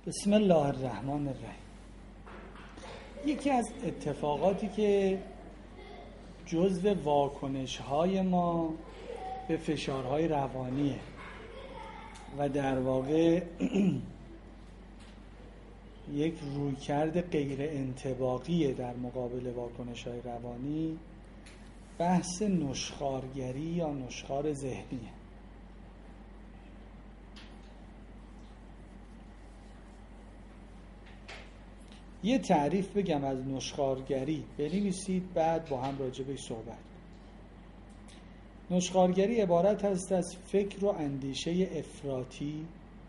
بسم الله الرحمن الرحیم. یکی از اتفاقاتی که جزو واکنش‌های ما به فشارهای روانیه و در واقع یک رویکرد غیر انطباقیه در مقابل واکنش‌های روانی، بحث نشخوارگری یا نشخوار ذهنیه. یه تعریف بگم از نشخوارگری، بنویسید بعد با هم راجع بهش صحبت کنیم. نشخوارگری عبارت است از فکر و اندیشه افراطی،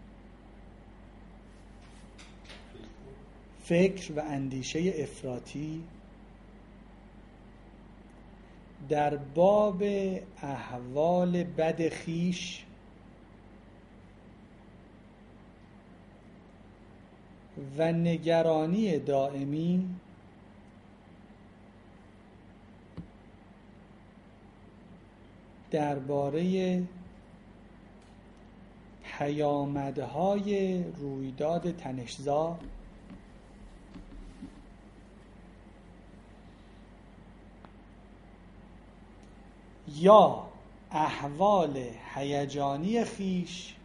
در باب احوال بد خویش و نگرانی دائمی درباره پیامدهای رویداد تنش‌زا یا احوال هیجانی خویش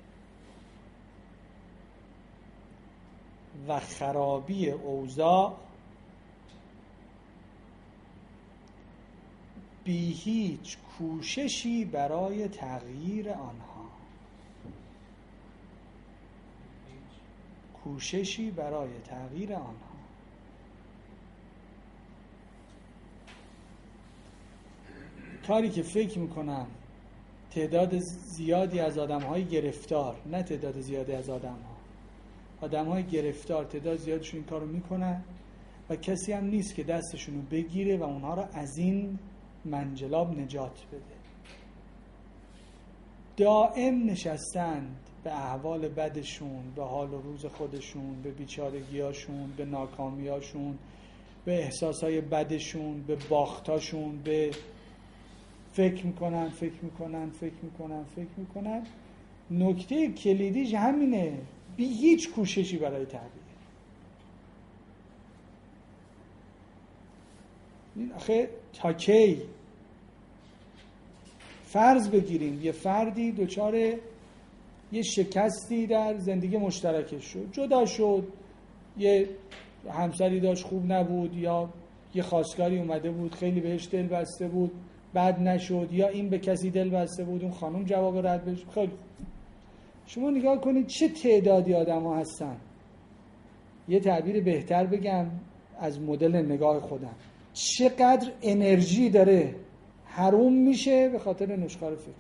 و خرابی اوضاع بی هیچ کوششی برای تغییر آنها. کاری که فکر میکنم تعداد زیادی از آدم‌های گرفتار، نه تعداد زیادی از آدم‌های گرفتار، تعداد زیادشون این کارو میکنن و کسی هم نیست که دستشونو بگیره و اونها رو از این منجلاب نجات بده. دائم نشستند به احوال بدشون، به حال و روز خودشون، به بیچارگیاشون، به ناکامیاشون، به احساسهای بدشون، به باختاشون، به فکر میکنن. نکته کلیدیش همینه، بی هیچ کوششی برای تغییر. این آخه تا کی؟ فرض بگیریم یه فردی دچار یه شکستی در زندگی مشترکش شد، جدا شد، یه همسری داشت خوب نبود، یا یه خواستگاری اومده بود خیلی بهش دل بسته بود بد نشد، یا این به کسی دل بسته بود اون خانم جواب رد بهش. خیلی شما نگاه کنید چه تعدادی آدم ها هستن. یه تعبیر بهتر بگم از مدل نگاه خودم، چقدر انرژی داره حروم میشه به خاطر نشخوار فکری.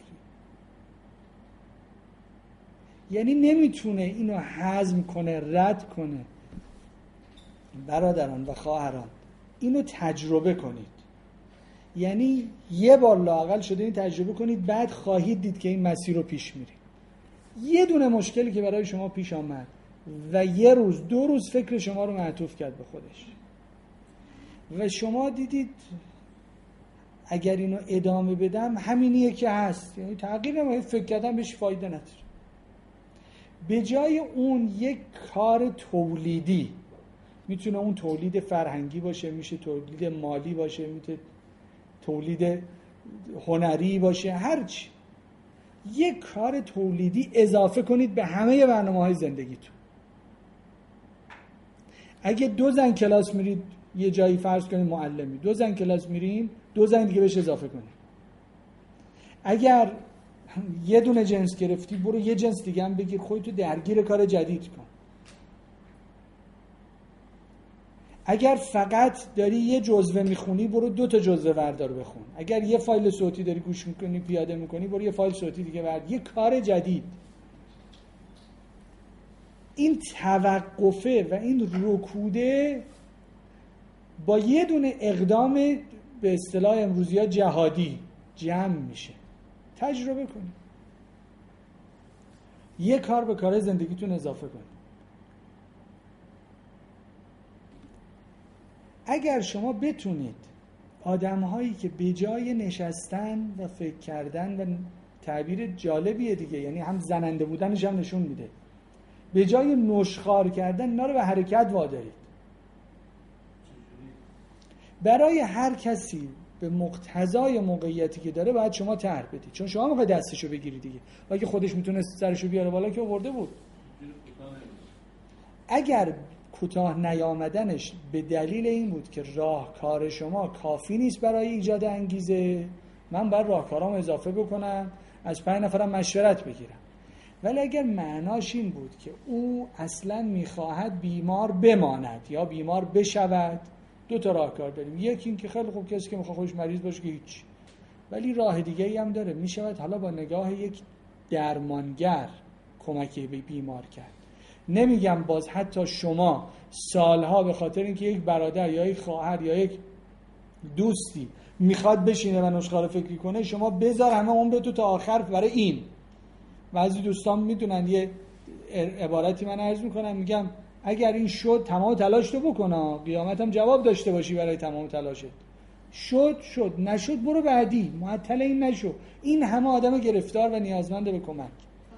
یعنی نمیتونه اینو هضم کنه، رد کنه. برادران و خواهران، اینو تجربه کنید. یعنی یه بار لااقل شده این تجربه کنید، بعد خواهید دید که این مسیر رو پیش میرید. یه دونه مشکلی که برای شما پیش آمد و یه روز 2 روز فکر شما رو معطوف کرد به خودش و شما دیدید اگر اینو ادامه بدم همینیه که هست، یعنی تغییر نمیشه، فکر کردم بهش فایده نداره. به جای اون یک کار تولیدی، میتونه اون تولید فرهنگی باشه، میشه تولید مالی باشه، میتونه تولید هنری باشه، هرچی، یک کار تولیدی اضافه کنید به همه برنامه‌های زندگیتون. اگه 2 زن کلاس میرید یه جایی، فرض کنید معلمی، 2 زن کلاس میرین، 2 زن دیگه بهش اضافه کنید. اگر یه دونه جنس گرفتی، برو یه جنس دیگه هم بگیر، خودتو درگیر کار جدید کن. اگر فقط داری یه جزوه میخونی، برو 2 تا جزوه وردار بخون. اگر یه فایل صوتی داری گوش میکنی، پیاده میکنی، برو یه فایل صوتی دیگه ورد، یه کار جدید. این توقفه و این رکوده با یه دونه اقدام به اصطلاح امروزی ها جهادی جمع میشه. تجربه کنید. یه کار به کار زندگیتون اضافه کنید. اگر شما بتونید آدم‌هایی که به جای نشستن و فکر کردن، و تعبیر جالبیه دیگه، یعنی هم زننده بودنش هم نشون میده، به جای نشخوار کردن اینا رو به حرکت وادارید. برای هر کسی به مقتضای موقعیتی که داره باید شما طرح بدید، چون شما موقع دستشو بگیرید دیگه. اگه خودش میتونه سرشو بیاره بالا که آورده بود. اگر کوتاه نیامدنش به دلیل این بود که راهکار شما کافی نیست برای ایجاد انگیزه، من باید راهکارام اضافه بکنم، از 5 نفرم مشورت بگیرم. ولی اگر معناش این بود که او اصلا میخواهد بیمار بماند یا بیمار بشود، 2 تا راهکار داریم. یکی این که خیلی خوب کسی که میخواد خودش مریض باشه که هیچ، ولی راه دیگه ای هم داره، میشود حالا با نگاه یک درمانگر کمکی به بیمار کرد. نمیگم باز حتی شما سالها به خاطر اینکه یک برادر یا یک خواهر یا یک دوستی میخواد بشینه و نشخوار فکری کنه، شما بذار همه عمر تو تا آخر برای این. بعضی دوستان میدونن یه عبارتی من عرض میکنم، میگم اگر این شد تمام تلاش تو بکنه، قیامت هم جواب داشته باشی برای تمام تلاشت. شد نشد برو بعدی، معطل این نشو. این همه آدم گرفتار و نیازمند به کمک.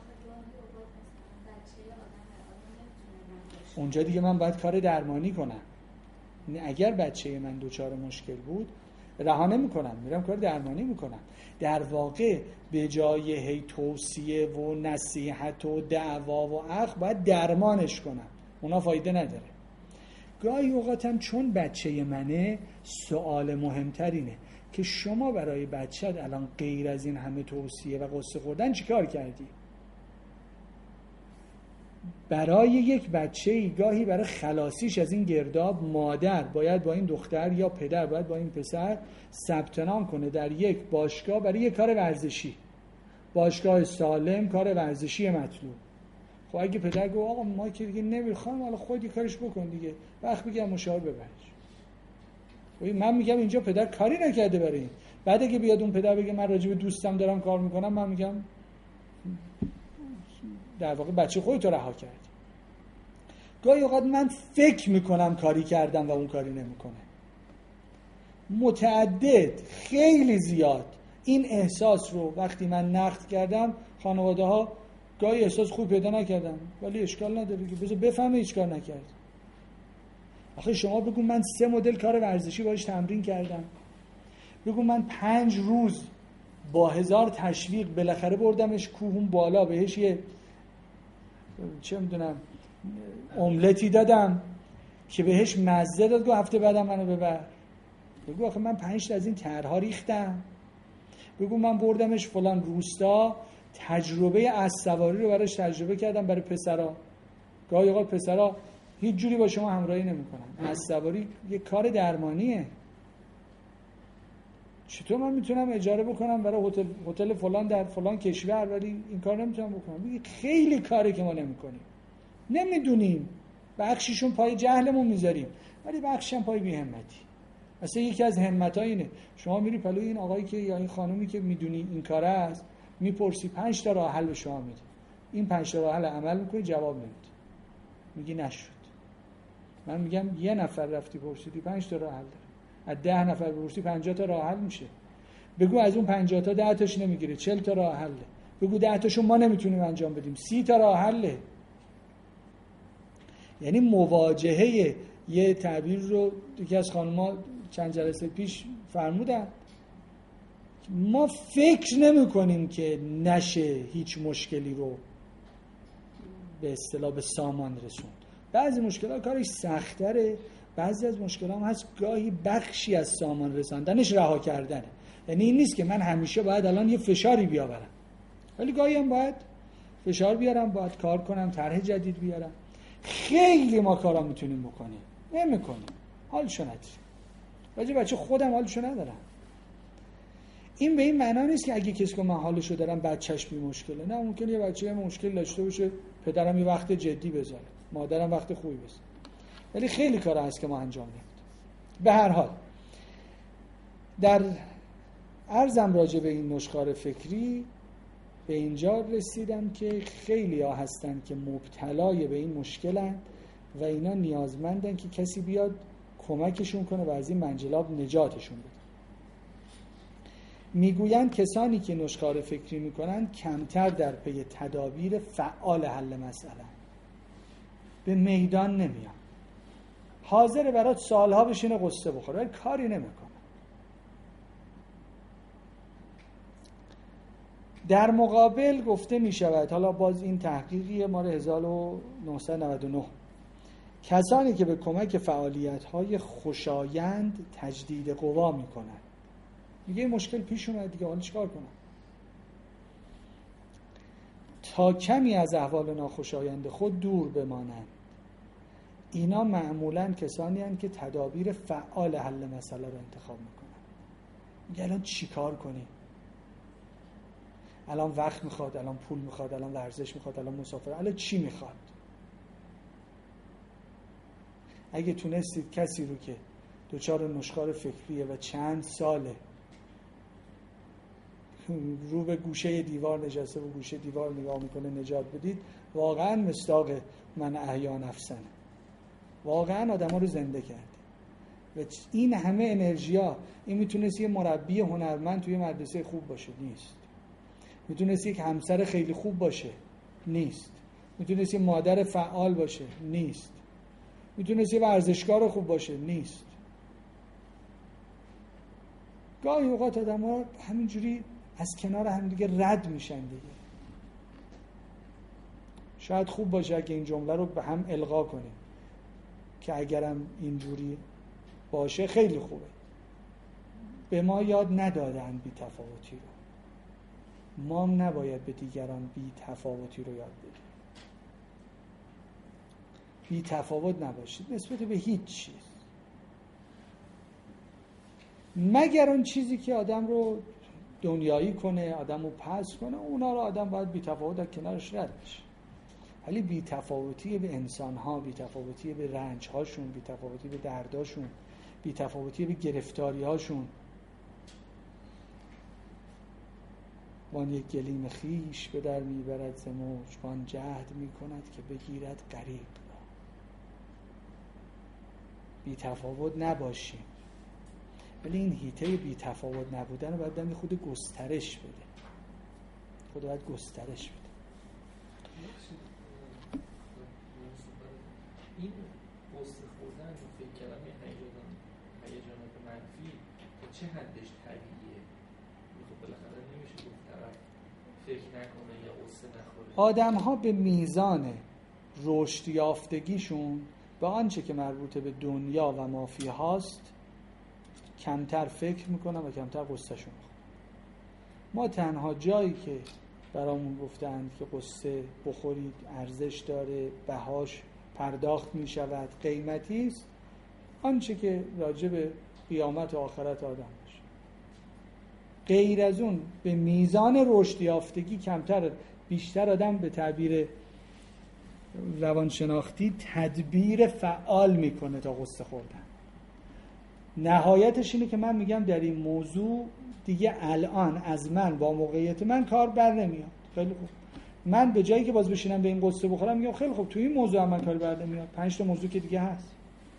اونجا دیگه من باید کار درمانی کنم. اگر بچه من دچار مشکل بود رها نمی‌کنم، میرم کار درمانی میکنم. در واقع به جای هی توصیه و نصیحت و دعوا و اخ باید درمانش کنم، اونا فایده نداره. گاهی اوقاتم چون بچه منه، سوال مهمتر اینه که شما برای بچه‌ت الان غیر از این همه توصیه و قصه خوردن چی کار کردی؟ برای یک بچه‌ای گاهی برای خلاصیش از این گرداب مادر باید با این دختر یا پدر باید با این پسر ثبت نام کنه در یک باشگاه برای یک کار ورزشی، باشگاه سالم، کار ورزشی مطلوب. خب اگه پدر گفت آقا ما که دیگه نمیخوام، حالا خودی کارش بکن دیگه، وقت بگم مشاور ببرش. من میگم اینجا پدر کاری نکرده برای این. بعد اگه بیاد اون پدر بگه من راجع به دوستم دارم کار میکنم، من میگم در واقع بچه خودت رو رها کردی. گاهی اوقات من فکر میکنم کاری کردم و اون کاری نمیکنه. متعدد، خیلی زیاد این احساس رو وقتی من نقد کردم، خانواده ها گاهی احساس خوب پیدا نکردم، ولی اشکال نداره که بذار بفهمه هیچ کار نکرد. آخه شما بگو من 3 مدل کار ورزشی باهاش تمرین کردم، بگو من 5 روز با 1000 تشویق بالاخره بردمش کوهون بالا، بهش یه چه میدونم املتی دادم که بهش مزه داد، گفت هفته بعدم منو ببر. بگو آخه من 5 تا از این طرح‌ها ریختم. بگو من بردمش فلان روستا، تجربه اسب‌سواری رو براش تجربه کردم برای پسرا. گاهی اوقات پسرا هیچ جوری با شما همراهی نمی‌کنن. اسب‌سواری یه کار درمانیه. چطور من میتونم اجاره بکنم برای هتل فلان در فلان کشور، ولی این کار نمیتونم بکنم؟ خیلی کاری که ما نمی‌کنیم، نمیدونیم، بخشیشون پای جهلمون میذاریم، ولی بخشش هم پای بی‌همتی. مثلا یکی از همت‌ها اینه، شما میری پلوی این آقایی که یا این خانومی که میدونی این کاره است، میپرسی 5 تا راه حل به شما میده، این 5 تا راه حل عمل میکنی؟ جواب نمیده، میگی نشد. من میگم 1 نفر رفتی پرسیدی 5 تا راه حل داره، از 10 نفر پرسیدی 50 تا راه حل میشه. بگو از اون 50 تا 10 تاش نمیگیره، 40 تا راه حله. بگو 10 تاشو ما نمیتونیم انجام بدیم، 30 تا راه حله. یعنی مواجهه، یه تعبیر رو یکی از خانم‌ها چند جلسه پیش فرمودن، ما فکر نمی کنیم که نشه هیچ مشکلی رو به اصطلاح به سامان رسوند. بعضی مشکلات کارش سخت‌تره، بعضی از مشکلات هم هست گاهی بخشی از سامان رساندنش رها کردنه. یعنی این نیست که من همیشه باید الان یه فشاری بیاورم، ولی گاهی هم باید فشار بیارم، باید کار کنم، طرح جدید بیارم. خیلی ما کارا میتونیم بکنیم، نمی‌کنیم، حالشو نداریم. ولی بچه خودم حالشو ندارم. این به این معنا نیست که اگه کسی که من حالشو دارم بچه‌ش بی مشکله. نه، ممکنه یه بچه مشکل داشته باشه، پدرم یه وقت جدی بذاره، مادرم وقت خوبی بذاره، ولی خیلی کارا هست که ما انجام نمیدیم. به هر حال در عرضم راجع به این نشخوار فکری به اینجا رسیدم که خیلی ها هستن که مبتلای به این مشکلن و اینا نیازمندن که کسی بیاد کمکشون کنه و از این منجلاب نجاتشون بده. میگویند کسانی که نشخوار فکری میکنن کمتر در پی تدابیر فعال حل مسئله. به میدان نمیاد. حاضر برات سالها بشینه قصه بخوره ولی کاری نمیکنه. در مقابل گفته می شود، حالا باز این تحقیقی مال 1999، کسانی که به کمک فعالیت‌های خوشایند تجدید قوا میکنن. میگه مشکل پیش اومد دیگه، حالا چیکار کنم؟ تا کمی از احوال ناخوشایند خود دور بمانند. اینا معمولاً کسانی هستند که تدابیر فعال حل مسئله رو انتخاب میکنن. میگه الان چیکار کنیم؟ الان وقت میخواد، الان پول میخواد، الان ورزش میخواد، الان مسافر، الان چی میخواد؟ اگه تونستید کسی رو که دچار نشخوار فکریه و چند ساله رو به گوشه دیوار نشسته و گوشه دیوار نگاه میکنه نجات بدید، واقعا مصداق من احیا نفسنه. واقعا آدم ها رو زنده کرد. و این همه انرژیا، این میتونست یه مربی هنرمند توی مدرسه خوب باشه، نیست. میتونست یک همسر خیلی خوب باشه، نیست. میتونست یه مادر فعال باشه، نیست. میتونست یه ورزشکار خوب باشه، نیست. گاهی اوقات آدم ها همینجوری از کنار هم دیگه رد میشن دیگه. شاید خوب باشه اگه این جمله رو به هم القا کنیم که اگرم اینجوری باشه خیلی خوبه. به ما یاد ندادن بی تفاوتی رو، ما هم نباید به دیگران بی تفاوتی رو یاد بدیم. بی تفاوت نباشید نسبت به هیچ چیز، مگر اون چیزی که آدم رو دنیایی کنه، آدم رو پس کنه، اونا رو آدم باید بی تفاوت در کنارش رد بشه. ولی بی تفاوتی به انسان‌ها، بی تفاوتی به رنج‌هاشون، بی تفاوتی به درداشون، بی تفاوتی به گرفتاری‌هاشون، وان یک گلیم خیش به در میبرد ز موج، وان جهد میکند که بگیرد غریق را. بی تفاوت نباشیم، ولی این هیته بی تفاوت نبودن رو باید دمی خود گسترش بده. خود باید گسترش بده. این قصه خوردن و فکر کردن یه هیجانات منفی تا چه حدش طبیعیه؟ خب بالاخره نمیشه گفت طرف فکر نکنه یا قصه نخوره. آدم ها به میزان رشد یافتگیشون به آنچه که مربوط به دنیا و مافی هاست کمتر فکر میکنن و کمتر قصه شون میخورن. ما تنها جایی که برامون گفتند که قصه بخورید ارزش داره، بهاش پرداخت میشود، قیمتی است، آنچه که راجع به قیامت و آخرت آدم باشه. غیر از اون به میزان رشد یافتگی کمتر، بیشتر آدم به تعبیر روانشناختی تدبیر فعال میکنه تا قصه خوردن. نهایتش اینه که من میگم در این موضوع دیگه الان از من با موقعیت من کار بر نمیاد. خیلی خوب، من به جایی که باز بشینم به این قصه بخورم میگم خیلی خوب، تو این موضوع هم من کار بر نمیاد، 5 تا موضوع که دیگه هست.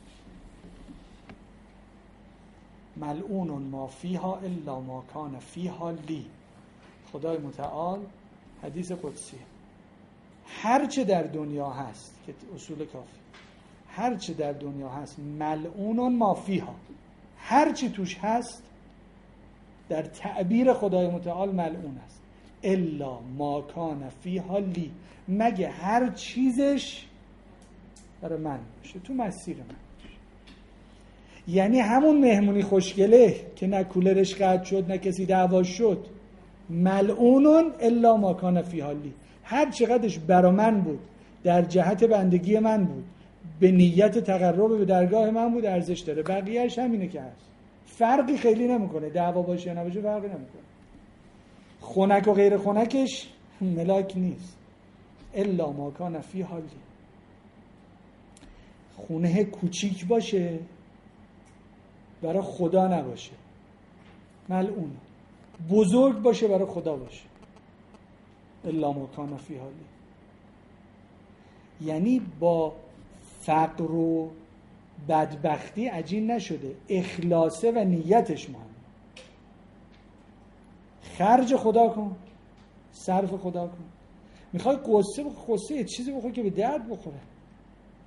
ملعون ما فیها الا ما کان فیها لی. خدای متعال حدیث قدسی، هر چه در دنیا هست، که اصول کافی، هر چه در دنیا هست ملعون ما فیها، هر چی توش هست در تعبیر خدای متعال ملعون است، الا ما کان فیها لی، مگه هر چیزش برای من باشه، تو مسیر من باشه. یعنی همون مهمونی خوشگله که نه کولرش قطع شد نه کسی دعوا شد، ملعون الا ما کان فیها لی، هر چقدرش برای من بود، در جهت بندگی من بود، به نیت تقرب به درگاه من بود، ارزش داره. بقیه‌اش همینه که هست، فرقی خیلی نمیکنه، دعوا باشه یا نباشه فرقی نمیکنه. خنک و غیر خنکش ملاک نیست. الا ما کان فیها لی، خونه کوچیک باشه برای خدا نباشه ملعون، بزرگ باشه برای خدا باشه الا ما کان فیها لی. یعنی با فقر و بدبختی عجین نشده، اخلاصه و نیتش مهم. خرج خدا کن، صرف خدا کن. میخوای قصه بخور، قصه یه چیزی بخور که به درد بخوره.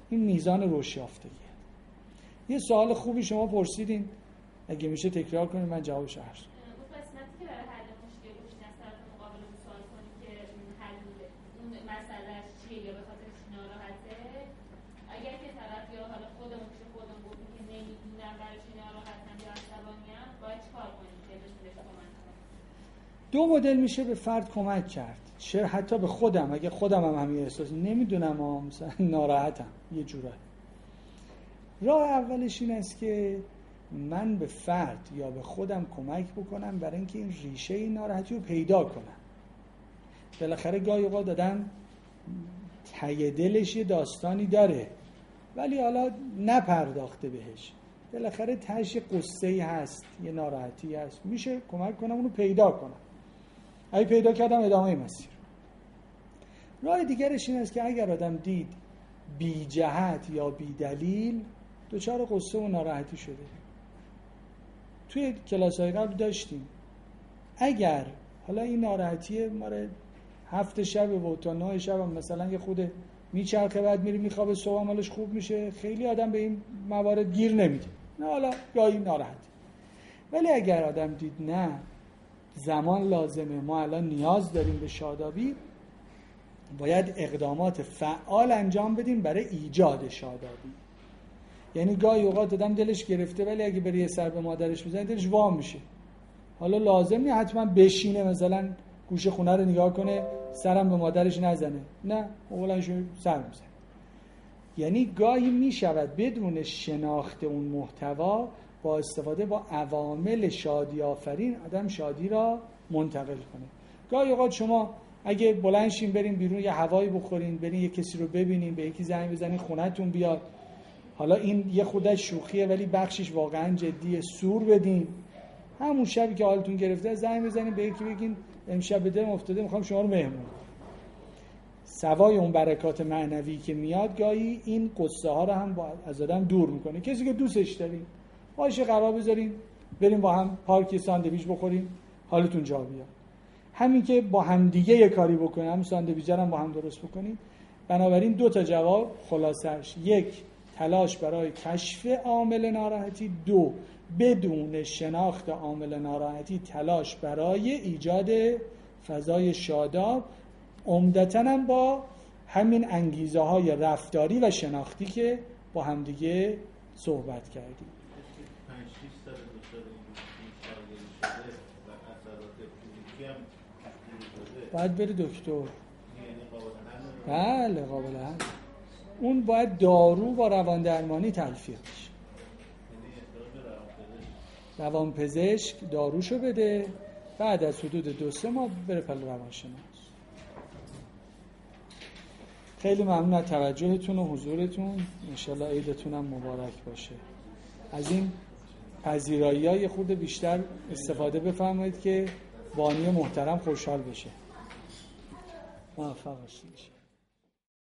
این میزان رشدیافتگیه. یه سوال خوبی شما پرسیدین، اگه میشه تکرار کنید من جوابش عرض کنم. اون قسمتی که برای حل مشکل گوشین از طرف مقابل سوال کنید که حل اون مسئلهش چیه یا به خاطر چی ناراحته، اگر که طرف یا حالا خودمون گفتیم که نمیدونم برای چی ناراحتم یا عصبانیم، باید چیکار کنیم که بهش کمک کنیم؟ دو مدل میشه به فرد کمک کرد، چه حتی به خودم، اگه خودم هم همین احساس نمیدونم مثلا ناراحتم یه جورایی. راه اولش این است که من به فرد یا به خودم کمک بکنم برای اینکه این ریشه این ناراحتی رو پیدا کنم. بالاخره گاهی اوقات آدم ته دلش یه داستانی داره ولی حالا نپرداخته بهش، بالاخره تهش قصه‌ای هست، یه ناراحتی هست، میشه کمک کنم اونو پیدا کنم. اگه پیدا کردم ادامه مسیر. راه دیگرش این است که اگر آدم دید بی جهت یا بی دلیل دچار قصه و ناراحتی شده، توی کلاس‌های قبل داشتیم اگر حالا این ناراحتی ماره 7 شب و تا 9 شب هم مثلا یه خود میچرخه بعد میری میخوابه صبح مالش خوب میشه، خیلی آدم به این موارد گیر نمیده، نه حالا گاهی ناراحتی. ولی اگر آدم دید نه زمان لازمه، ما الان نیاز داریم به شادابی، باید اقدامات فعال انجام بدیم برای ایجاد شادابی. یعنی گاهی اوقات آدم دلش گرفته ولی اگه بری سر به مادرش بزنه دلش وام میشه، حالا لازم نیست حتما بشینه مثلا گوشه خونه رو نگاه کنه سرم به مادرش نزنه، نه اولش سر میزنه. یعنی گاهی میشود بدون شناخت اون محتوا با استفاده با عوامل شادی آفرین آدم شادی را منتقل کنه. گاهی اوقات شما اگه بلند شین برین بیرون یه هوایی بخورین، برین یه کسی رو ببینین، به یکی زنگ بزنین خونه‌تون بیاد، حالا این یه خودش شوخیه ولی بخشش واقعا جدیه، سور بدین، همون شبی که حالتون گرفته زنگ بزنین به یکی بگین امشب به دلم افتاده میخوام شما رو مهمون. سوای اون برکات معنوی که میاد گاهی این قصه ها رو هم از آدم دور میکنه. کسی که دوستش دارین باشه قرار بذارین بریم با هم پارک ساندویچ بخوریم حالتون جا بیاد. همین که با هم دیگه یه کاری بکنیم، هم ساندویچ هم با هم درست بکنیم. بنابراین 2 تا جواب خلاصش: 1 تلاش برای کشف عامل ناراحتی، 2 بدون شناخت عامل ناراحتی تلاش برای ایجاد فضای شاداب، عمدتاً هم با همین انگیزه های رفتاری و شناختی که با همدیگه صحبت کردیم. 5-6 سال دچار این شده و اثرات فیزیکی هم باید بری دکتر. یعنی قابل حل؟ بله قابل حل. اون باید دارو با روان درمانی تلفیق بشه. روانپزشک داروشو بده، بعد از حدود 2-3 ماه بره پل روانشناس. خیلی ممنون از توجهتون و حضورتون. انشالله عیدتون هم مبارک باشه. از این پذیرایی‌ها یه خورده بیشتر استفاده بفرمایید که بانی محترم خوشحال بشه. موفق باشید.